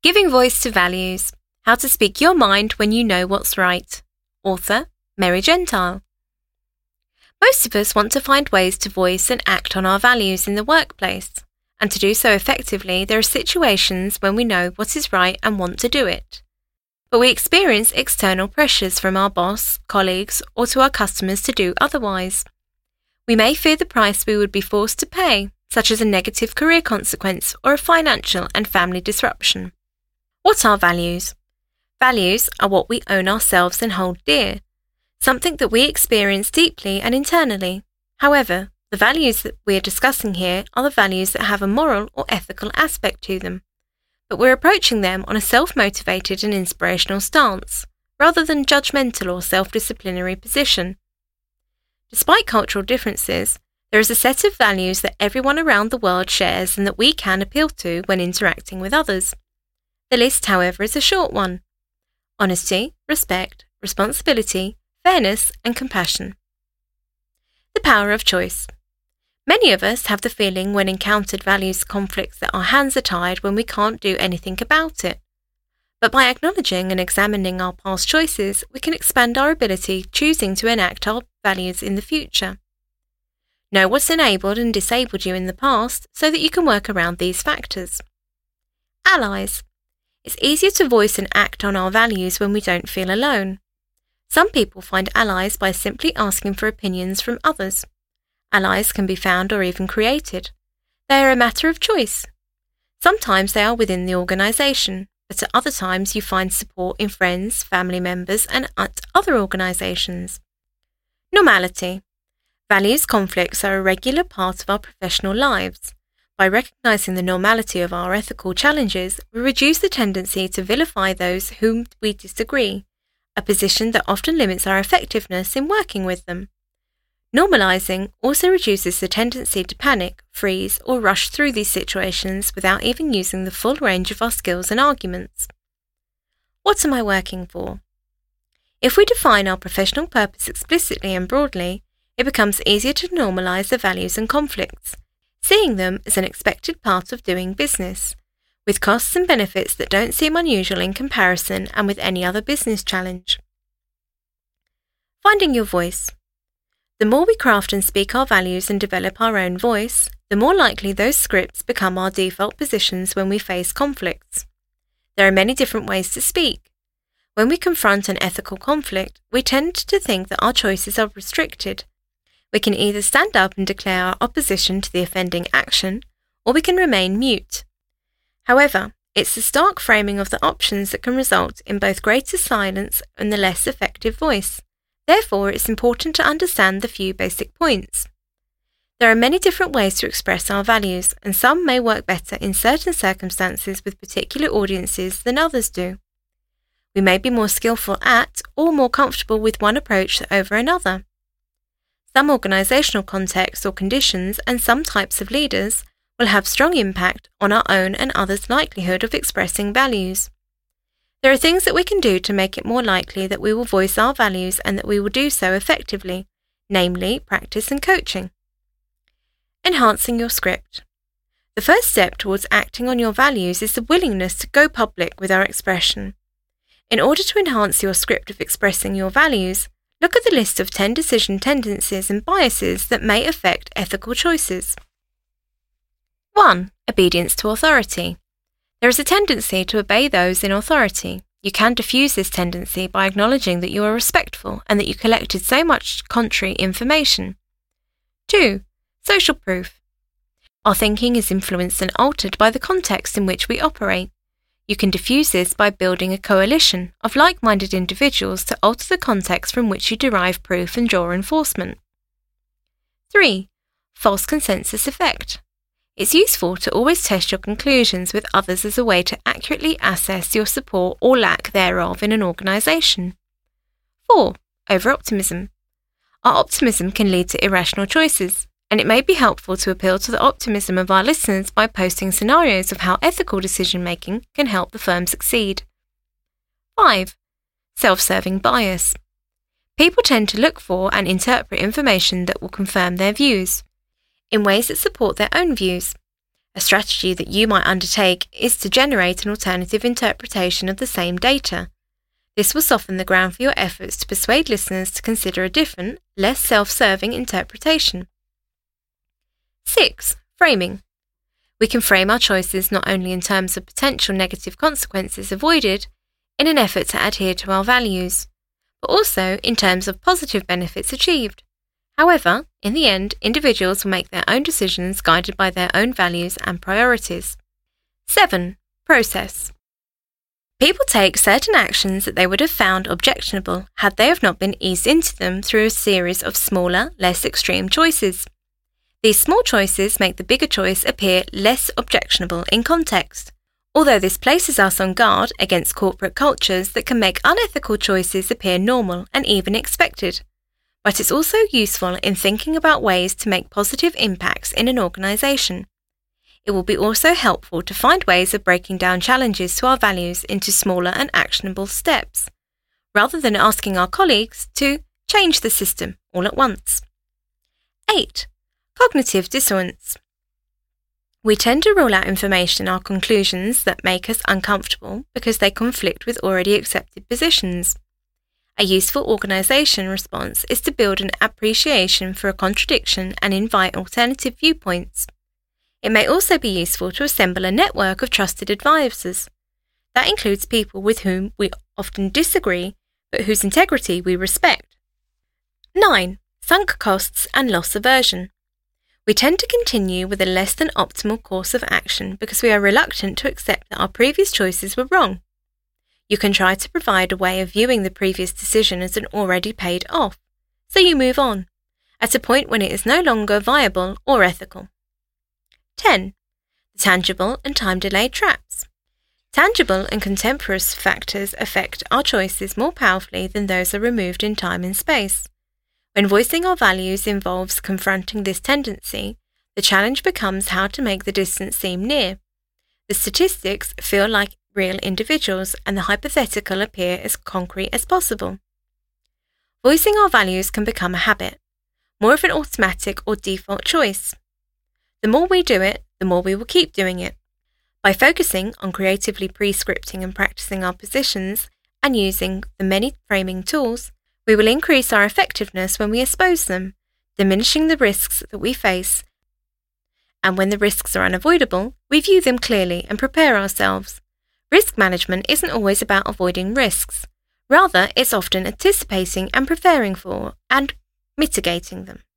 Giving Voice to Values: How to Speak Your Mind When You Know What's Right. Author, Mary Gentile. Most of us want to find ways to voice and act on our values in the workplace, and to do so effectively there are situations when we know what is right and want to do it. But we experience external pressures from our boss, colleagues, or to our customers to do otherwise. We may fear the price we would be forced to pay, such as a negative career consequence or a financial and family disruption. What are values? Values are what we own ourselves and hold dear, something that we experience deeply and internally. However, the values that we are discussing here are the values that have a moral or ethical aspect to them, but we're approaching them on a self-motivated and inspirational stance, rather than judgmental or self-disciplinary position. Despite cultural differences, there is a set of values that everyone around the world shares and that we can appeal to when interacting with others. The list, however, is a short one: honesty, respect, responsibility, fairness, and compassion. The power of choice. Many of us have the feeling when encountered values conflicts that our hands are tied when we can't do anything about it. But by acknowledging and examining our past choices, we can expand our ability choosing to enact our values in the future. Know what's enabled and disabled you in the past so that you can work around these factors. Allies. It's easier to voice and act on our values when we don't feel alone. Some people find allies by simply asking for opinions from others. Allies can be found or even created. They are a matter of choice. Sometimes they are within the organisation, but at other times you find support in friends, family members, and at other organisations. Normality. Values conflicts are a regular part of our professional lives. By recognising the normality of our ethical challenges, we reduce the tendency to vilify those whom we disagree, a position that often limits our effectiveness in working with them. Normalising also reduces the tendency to panic, freeze, or rush through these situations without even using the full range of our skills and arguments. What am I working for? If we define our professional purpose explicitly and broadly, it becomes easier to normalise the values and conflicts, seeing them as an expected part of doing business, with costs and benefits that don't seem unusual in comparison and with any other business challenge. Finding your voice. The more we craft and speak our values and develop our own voice, the more likely those scripts become our default positions when we face conflicts. There are many different ways to speak. When we confront an ethical conflict, we tend to think that our choices are restricted. We can either stand up and declare our opposition to the offending action, or we can remain mute. However, it's the stark framing of the options that can result in both greater silence and the less effective voice. Therefore, it's important to understand the few basic points. There are many different ways to express our values, and some may work better in certain circumstances with particular audiences than others do. We may be more skillful at or more comfortable with one approach over another. Some organisational contexts or conditions and some types of leaders will have strong impact on our own and others' likelihood of expressing values. There are things that we can do to make it more likely that we will voice our values and that we will do so effectively, namely practice and coaching. Enhancing your script. The first step towards acting on your values is the willingness to go public with our expression. In order to enhance your script of expressing your values, look at the list of 10 decision tendencies and biases that may affect ethical choices. 1. Obedience to authority. There is a tendency to obey those in authority. You can diffuse this tendency by acknowledging that you are respectful and that you collected so much contrary information. 2. Social proof. Our thinking is influenced and altered by the context in which we operate. You can diffuse this by building a coalition of like-minded individuals to alter the context from which you derive proof and draw enforcement. 3. False consensus effect. It's useful to always test your conclusions with others as a way to accurately assess your support or lack thereof in an organisation. 4. Over-optimism. Our optimism can lead to irrational choices, and it may be helpful to appeal to the optimism of our listeners by posting scenarios of how ethical decision-making can help the firm succeed. 5. Self-serving bias. People tend to look for and interpret information that will confirm their views, in ways that support their own views. A strategy that you might undertake is to generate an alternative interpretation of the same data. This will soften the ground for your efforts to persuade listeners to consider a different, less self-serving interpretation. 6. Framing. We can frame our choices not only in terms of potential negative consequences avoided in an effort to adhere to our values, but also in terms of positive benefits achieved. However, in the end, individuals will make their own decisions guided by their own values and priorities. 7. Process. People take certain actions that they would have found objectionable had they have not been eased into them through a series of smaller, less extreme choices. These small choices make the bigger choice appear less objectionable in context, although this places us on guard against corporate cultures that can make unethical choices appear normal and even expected. But it's also useful in thinking about ways to make positive impacts in an organisation. It will be also helpful to find ways of breaking down challenges to our values into smaller and actionable steps, rather than asking our colleagues to change the system all at once. 8. Cognitive dissonance. We tend to rule out information or conclusions that make us uncomfortable because they conflict with already accepted positions. A useful organisation response is to build an appreciation for a contradiction and invite alternative viewpoints. It may also be useful to assemble a network of trusted advisors. That includes people with whom we often disagree, but whose integrity we respect. 9. Sunk costs and loss aversion. We tend to continue with a less than optimal course of action because we are reluctant to accept that our previous choices were wrong. You can try to provide a way of viewing the previous decision as an already paid off, so you move on, at a point when it is no longer viable or ethical. 10. The tangible and time-delayed traps. Tangible and contemporaneous factors affect our choices more powerfully than those are removed in time and space. When voicing our values involves confronting this tendency, the challenge becomes how to make the distance seem near. The statistics feel like real individuals and the hypothetical appear as concrete as possible. Voicing our values can become a habit, more of an automatic or default choice. The more we do it, the more we will keep doing it. By focusing on creatively pre-scripting and practicing our positions and using the many framing tools, we will increase our effectiveness when we expose them, diminishing the risks that we face. And when the risks are unavoidable, we view them clearly and prepare ourselves. Risk management isn't always about avoiding risks. Rather, it's often anticipating and preparing for and mitigating them.